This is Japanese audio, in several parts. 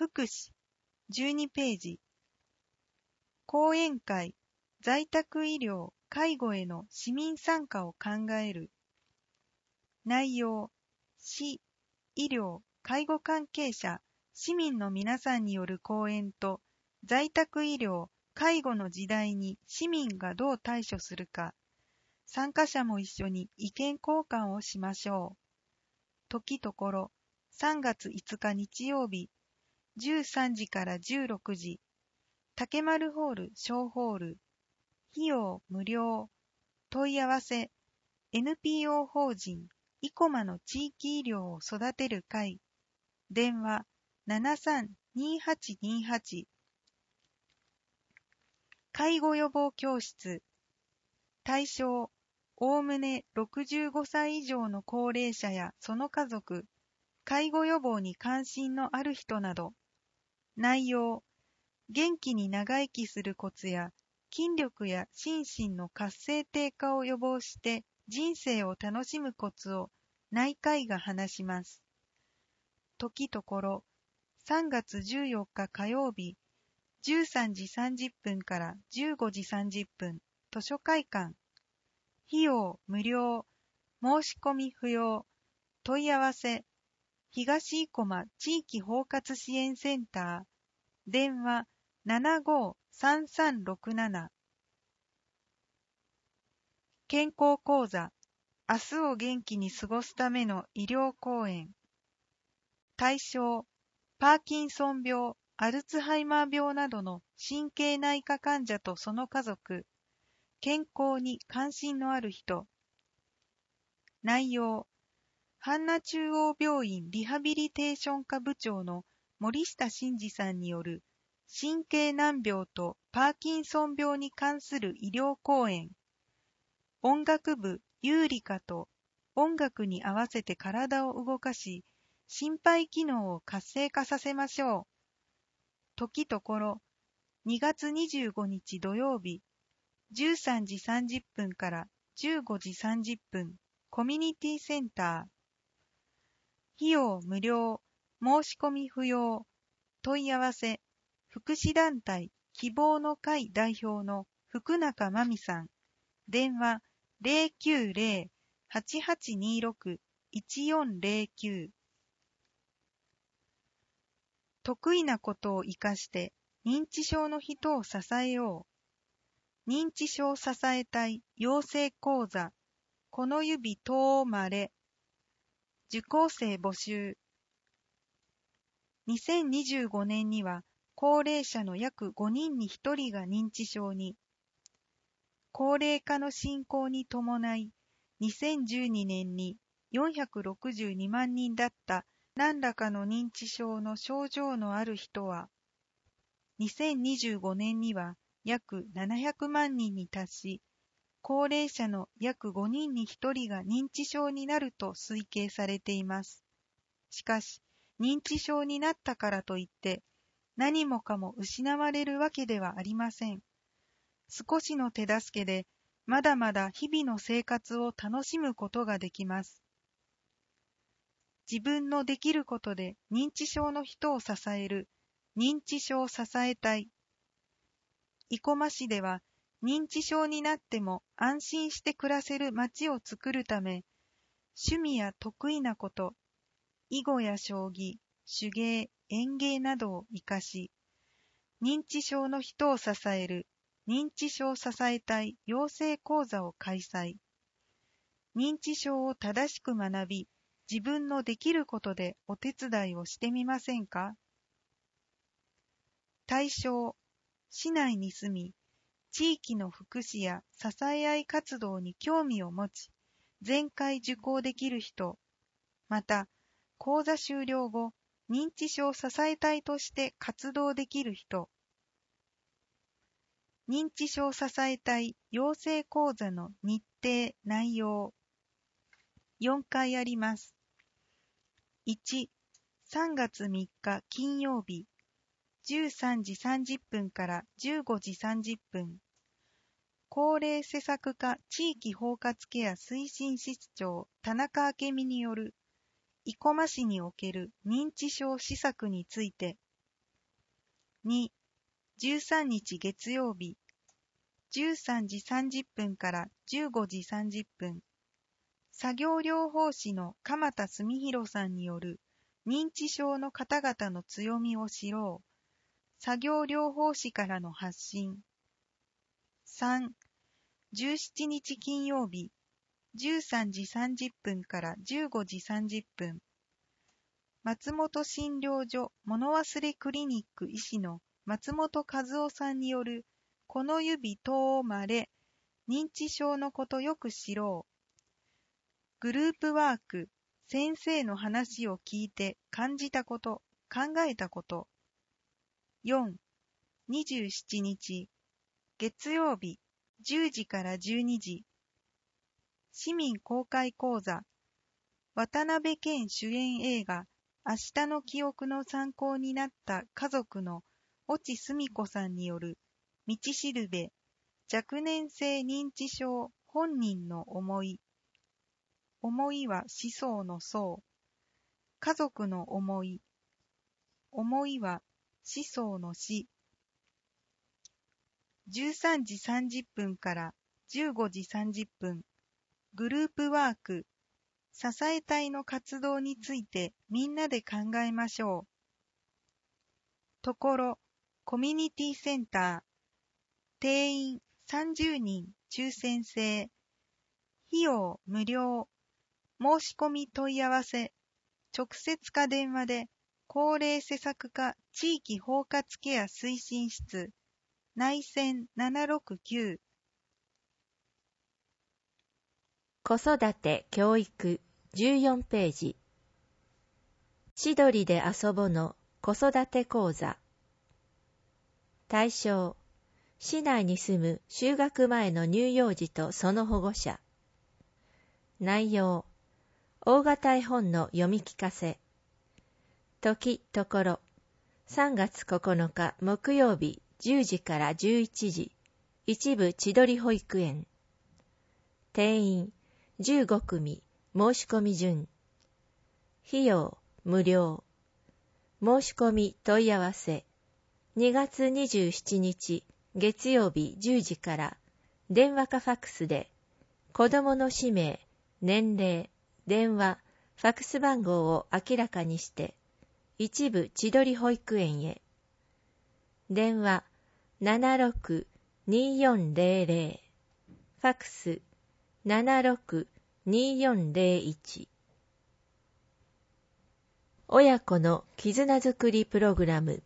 福祉12ページ。講演会、在宅医療、介護への市民参加を考える。内容、市、医療、介護関係者、市民の皆さんによる講演と、在宅医療、介護の時代に市民がどう対処するか、参加者も一緒に意見交換をしましょう。時ところ、3月5日日曜日、13時から16時、竹丸ホール小ホール、費用無料、問い合わせ、NPO 法人生駒の地域医療を育てる会、電話732828、介護予防教室、対象、おおむね65歳以上の高齢者やその家族、介護予防に関心のある人など。内容、元気に長生きするコツや、筋力や心身の活性低下を予防して人生を楽しむコツを内科医が話します。時ところ、3月14日火曜日、13時30分から15時30分、図書会館。費用無料、申し込み不要、問い合わせ、東生駒地域包括支援センター、電話753367。健康講座、明日を元気に過ごすための医療講演。対象、パーキンソン病、アルツハイマー病などの神経内科患者とその家族、健康に関心のある人。内容、阪奈中央病院リハビリテーション科部長の森下真二さんによる神経難病とパーキンソン病に関する医療講演。音楽部ユーリカと音楽に合わせて体を動かし、心肺機能を活性化させましょう。時ところ、2月25日土曜日、13時30分から15時30分、コミュニティセンター。費用無料、申し込み不要、問い合わせ、福祉団体希望の会代表の福中真美さん、電話090-8826-1409。得意なことを生かして認知症の人を支えよう。認知症支え隊養成講座、この指とまれ。受講生募集。2025年には高齢者の約5人に1人が認知症に。高齢化の進行に伴い、2012年に462万人だった何らかの認知症の症状のある人は、2025年には約700万人に達し、高齢者の約5人に1人が認知症になると推計されています。しかし、認知症になったからといって、何もかも失われるわけではありません。少しの手助けで、まだまだ日々の生活を楽しむことができます。自分のできることで認知症の人を支える認知症支え隊。生駒市では認知症になっても安心して暮らせる街を作るため、趣味や得意なこと、囲碁や将棋、手芸、園芸などを活かし、認知症の人を支える認知症支え隊養成講座を開催。認知症を正しく学び、自分のできることでお手伝いをしてみませんか？対象、市内に住み、地域の福祉や支え合い活動に興味を持ち、全回受講できる人、また、講座終了後、認知症支え隊として活動できる人、認知症支え隊養成講座の日程・内容。4回あります。1、3月3日金曜日、13時30分から15時30分。高齢施策課地域包括ケア推進室長田中明美による生駒市における認知症施策について。 2、13日月曜日、13時30分から15時30分。作業療法士の鎌田澄弘さんによる認知症の方々の強みを知ろう。作業療法士からの発信。3、17日金曜日、13時30分から15時30分。松本診療所物忘れクリニック医師の松本和夫さんによるこの指とまれ、認知症のことよく知ろう。グループワーク、先生の話を聞いて感じたこと、考えたこと。4、27日、月曜日、10時から12時。市民公開講座、渡辺謙主演映画、明日の記憶の参考になった家族の越智すみ子さんによる道しるべ、若年性認知症本人の思い。思いは思想の想。家族の思い。思いは思想の思。13時30分から15時30分。グループワーク。支え隊の活動についてみんなで考えましょう。ところ、コミュニティセンター。定員30人抽選制。費用無料。申し込み問い合わせ。直接か電話で、高齢施策課地域包括ケア推進室。内線769。 子育て教育14ページ。千鳥で遊ぼの子育て講座。対象、市内に住む就学前の乳幼児とその保護者。内容、大型絵本の読み聞かせ。時ところ、3月9日木曜日10時から11時、一部千鳥保育園。定員15組、申し込み順。費用無料。申し込み問い合わせ。2月27日月曜日10時から電話かファックスで子どもの氏名、年齢、電話、ファックス番号を明らかにして一部千鳥保育園へ。電話76-2400、ファックス76-2401。親子の絆づくりプログラム。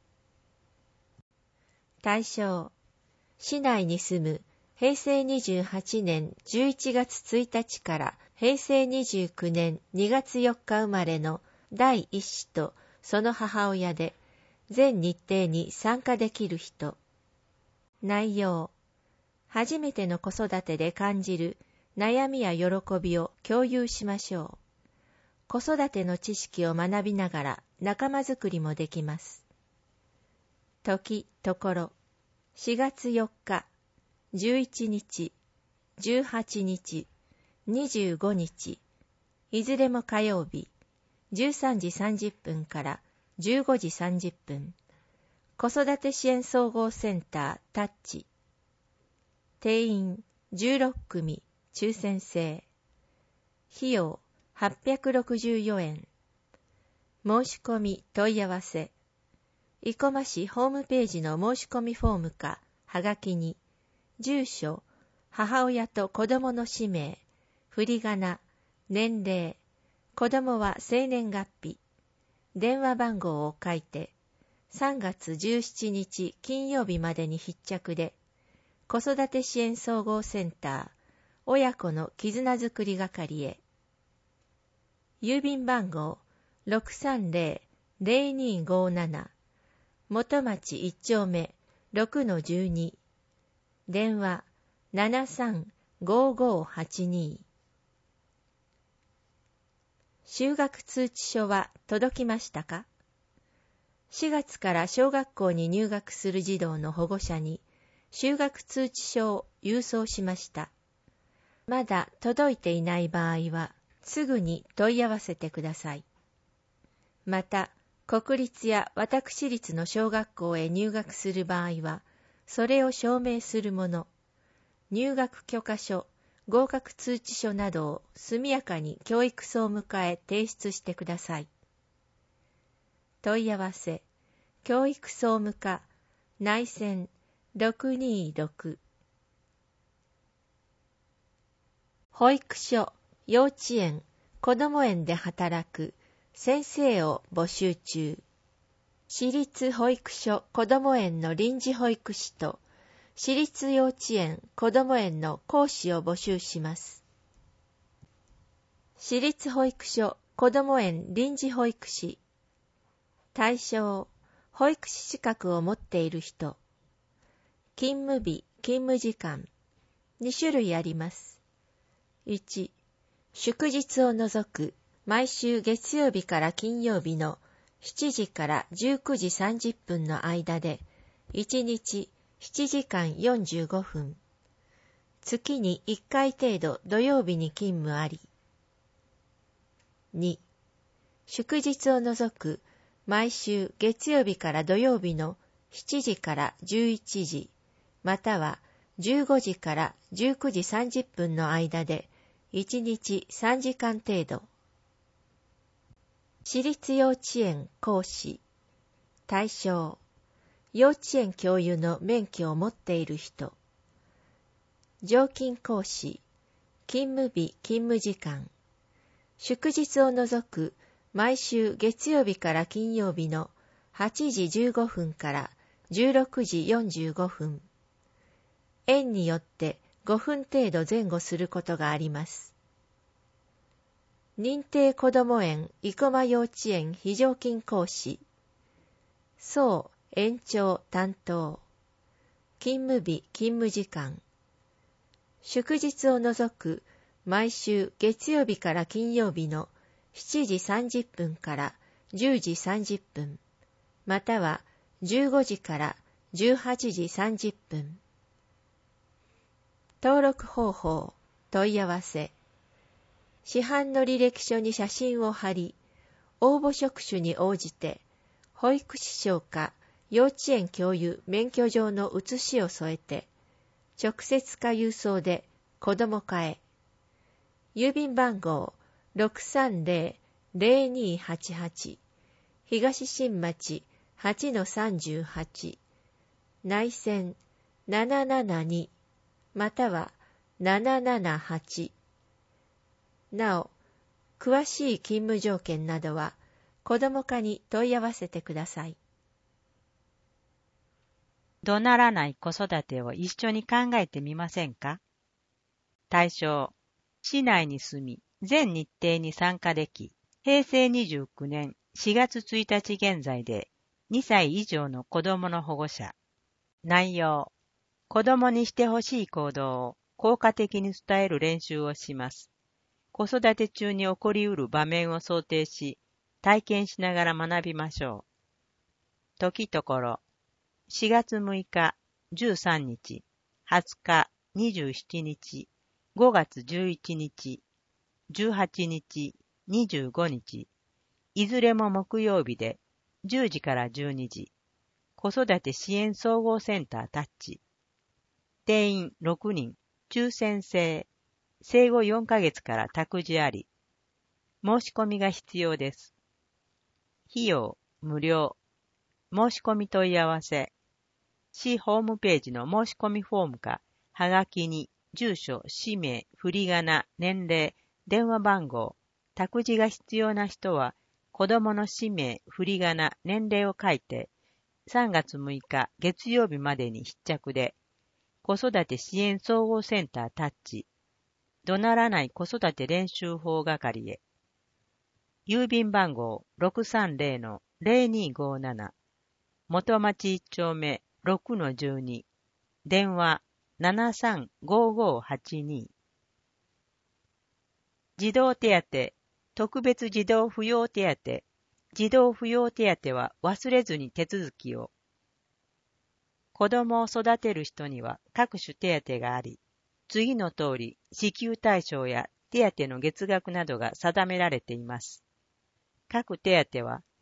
対象、市内に住む平成28年11月1日から平成29年2月4日生まれの第一子とその母親で全日程に参加できる人。内容、初めての子育てで感じる悩みや喜びを共有しましょう。子育ての知識を学びながら仲間づくりもできます。時ところ、4月4日、11日、18日、25日、いずれも火曜日、13時30分から15時30分、子育て支援総合センタータッチ。定員16組、抽選制。費用864円。申し込み問い合わせ。生駒市ホームページの申し込みフォームかはがきに、住所、母親と子供の氏名、振り仮名、年齢、子供は生年月日、電話番号を書いて、3月17日金曜日までに必着で、子育て支援総合センター、親子の絆づくり係へ。郵便番号 630-0257、元町1丁目 6-12、電話735582。就学通知書は届きましたか？ 4 月から小学校に入学する児童の保護者に就学通知書を郵送しました。まだ届いていない場合はすぐに問い合わせてください。また、 国立や私立の小学校へ入学する場合は、それを証明するもの、入学許可書、合格通知書などを速やかに教育総務課へ提出してください。問い合わせ、教育総務課、内線626。保育所、幼稚園、こども園で働く先生を募集中。私立保育所こども園の臨時保育士と、私立幼稚園こども園の講師を募集します。私立保育所こども園臨時保育士。対象、保育士資格を持っている人。勤務日、勤務時間。2種類あります。1、祝日を除く毎週月曜日から金曜日の7時から19時30分の間で1日7時間45分。月に1回程度土曜日に勤務あり。2、祝日を除く毎週月曜日から土曜日の7時から11時、または15時から19時30分の間で1日3時間程度。私立幼稚園講師。対象、幼稚園教諭の免許を持っている人。常勤講師。勤務日、勤務時間。祝日を除く毎週月曜日から金曜日の8時15分から16時45分。園によって5分程度前後することがあります。認定こども園生駒幼稚園非常勤講師。総園長担当。勤務日、勤務時間。祝日を除く毎週月曜日から金曜日の7時30分から10時30分、または15時から18時30分。登録方法、問い合わせ。市販の履歴書に写真を貼り、応募職種に応じて、保育士証か幼稚園教諭免許状の写しを添えて、直接か郵送で子ども課へ。郵便番号 630-0288 東新町 8-38 内線772または778。なお、詳しい勤務条件などは子ども課に問い合わせてください。 怒鳴らない子育てを一緒に考えてみませんか？対象、市内に住み、全日程に参加でき、平成29年4月1日現在で2歳以上の子供の保護者。内容、子供にしてほしい行動を効果的に伝える練習をします。子育て中に起こりうる場面を想定し、体験しながら学びましょう。時ところ、4月6日、13日、20日、27日、5月11日、18日、25日、いずれも木曜日で10時から12時、子育て支援総合センタータッチ。定員6人、抽選制、生後4ヶ月から託児あり。申し込みが必要です。費用、無料。申し込み問い合わせ。市ホームページの申し込みフォームか、はがきに、住所、氏名、振り仮名、年齢、電話番号、託児が必要な人は、子供の氏名、振り仮名、年齢を書いて、3月6日月曜日までに必着で、子育て支援総合センタータッチ、怒鳴らない子育て練習法係へ。郵便番号 630-0257、元町1丁目 6-12、電話735582。児童手当、特別児童扶養手当、児童扶養手当は忘れずに手続きを。子供を育てる人には各種手当があり、次の通り支給対象や手当の月額などが定められています。各手当は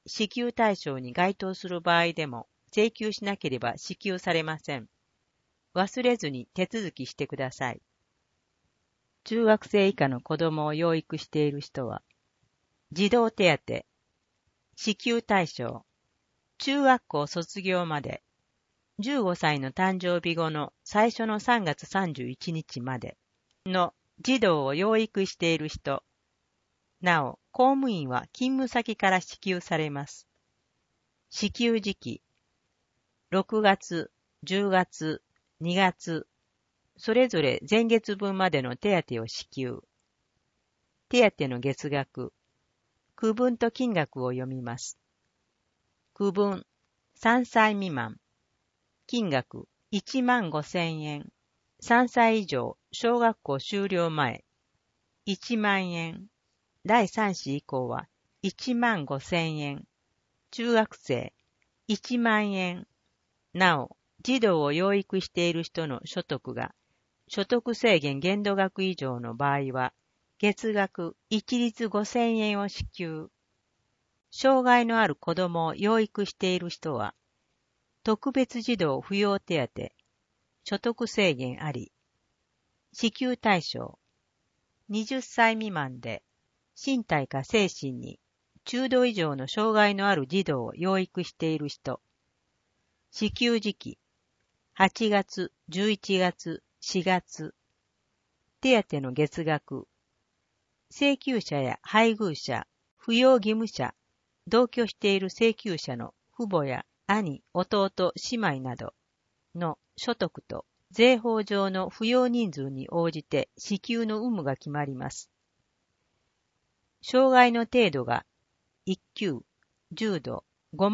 支給対象に該当する場合でも請求しなければ支給されません。忘れずに手続きしてください。中学生以下の子供を養育している人は、児童手当、支給対象、中学校卒業まで、15歳の誕生日後の最初の3月31日までの児童を養育している人、なお、公務員は勤務先から支給されます。支給時期、6月、10月、2月、それぞれ前月分までの手当を支給。手当の月額、区分と金額を読みます。区分、3歳未満。金額、15,000円。3歳以上、小学校修了前、1万円。第3子以降は、15,000円。中学生、1万円。なお、児童を養育している人の所得が、所得制限限度額以上の場合は、月額一律5,000円を支給。障害のある子供を養育している人は、特別児童扶養手当、所得制限あり。支給対象、20歳未満で、身体か精神に中度以上の障害のある児童を養育している人。支給時期、8月、11月、4月。手当の月額。請求者や配偶者、扶養義務者、同居している請求者の父母や兄、弟、姉妹などの所得と税法上の扶養人数に応じて支給の有無が決まります。障害の程度が1級、重度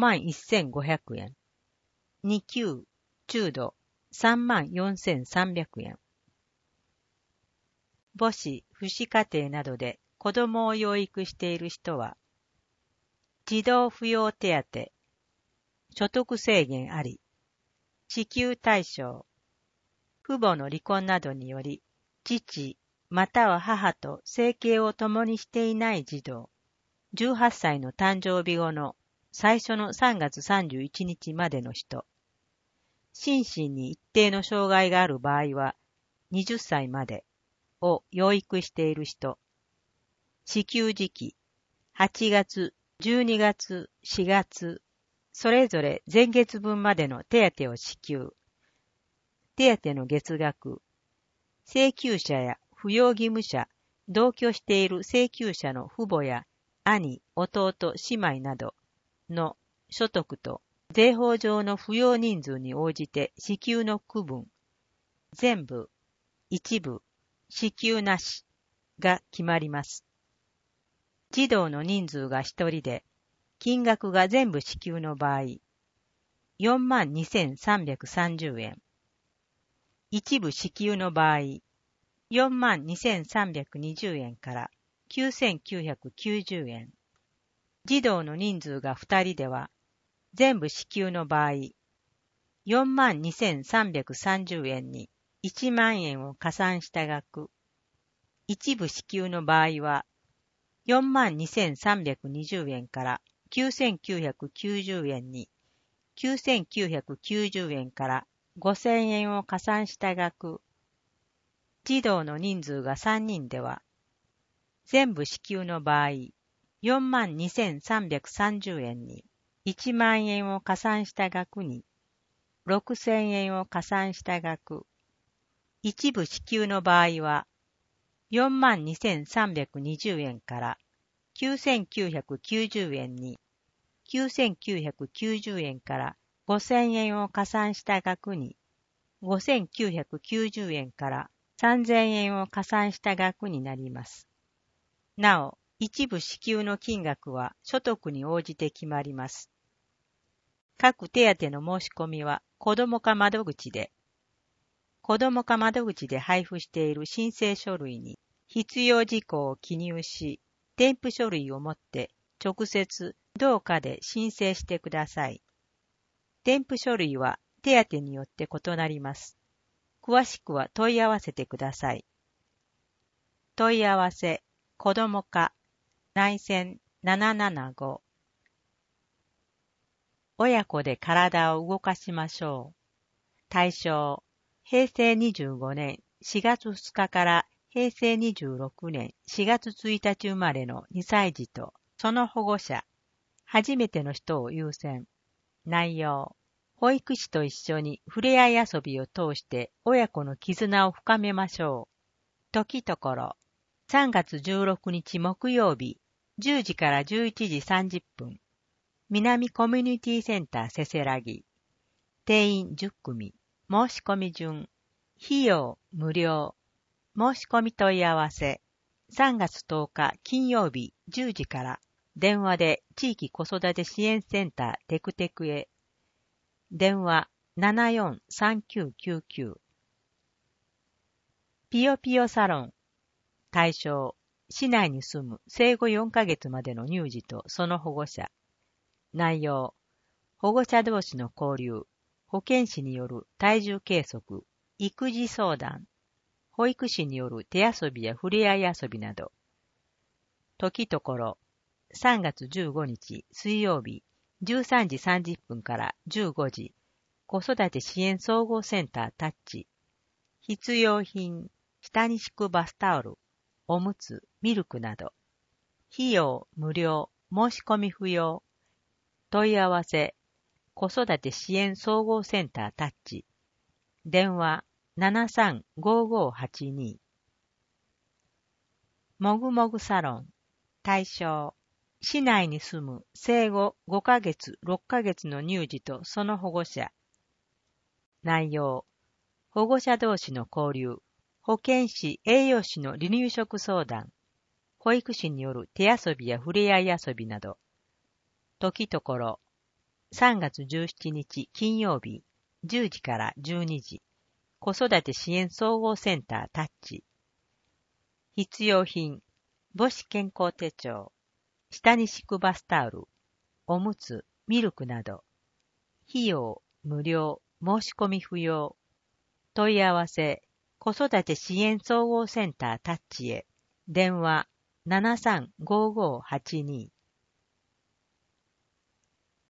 51,500円。2級、中度34,300円。母子、父子家庭などで子供を養育している人は、児童扶養手当、所得制限あり、支給対象、父母の離婚などにより、父または母と生計を共にしていない児童、18歳の誕生日後の最初の3月31日までの人、心身に一定の障害がある場合は、20歳までを養育している人、支給時期、8月、12月、4月、それぞれ前月分までの手当を支給。手当の月額、請求者や扶養義務者、同居している請求者の父母や兄、弟、姉妹などの所得と税法上の扶養人数に応じて支給の区分、全部、一部、支給なしが決まります。児童の人数が1人で、金額が全部支給の場合、42,330円。一部支給の場合、42,320円から9,990円。児童の人数が2人では、全部支給の場合、42,330円に1万円を加算した額。一部支給の場合は、42,320円から9,990円に9,990円から5,000円を加算した額。児童の人数が3人では、全部支給の場合、42,330円に1万円を加算した額に、6,000円を加算した額。一部支給の場合は、42,320円から9,990円に、9,990円から5,000円を加算した額に、5,990円から3,000円を加算した額になります。なお、一部支給の金額は所得に応じて決まります。各手当の申し込みは子ども課窓口で、子ども課窓口で配布している申請書類に必要事項を記入し、添付書類を持って直接同課で申請してください。添付書類は手当によって異なります。詳しくは問い合わせてください。問い合わせ、子ども課、内線775 親子で体を動かしましょう。対象、平成25年4月2日から平成26年4月1日生まれの2歳児とその保護者、初めての人を優先。内容、保育士と一緒に触れ合い遊びを通して親子の絆を深めましょう。時ところ、3月16日木曜日、10時から11時30分、南コミュニティセンターせせらぎ。定員10組、申し込み順、費用無料、申し込み問い合わせ、3月10日金曜日10時から電話で地域子育て支援センターテクテクへ。電話743999。ピヨピヨサロン。対象、市内に住む生後4ヶ月までの乳児とその保護者。内容、保護者同士の交流、保健師による体重計測、育児相談、保育士による手遊びや触れ合い遊びなど。時ところ、3月15日水曜日13時30分から15時、子育て支援総合センタータッチ。必要品、下に敷くバスタオル、おむつ、ミルクなど。費用無料、申し込み不要。問い合わせ、子育て支援総合センタータッチ。電話735582。もぐもぐサロン。対象、市内に住む生後5ヶ月、6ヶ月の乳児とその保護者。内容、保護者同士の交流、保健師、栄養士の離乳食相談、保育士による手遊びや触れ合い遊びなど。時ところ、3月17日金曜日10時から12時、子育て支援総合センタータッチ。必要品、母子健康手帳、下に敷くバスタオル、おむつ、ミルクなど。費用無料、申し込み不要。問い合わせ、子育て支援総合センタータッチへ。電話735582。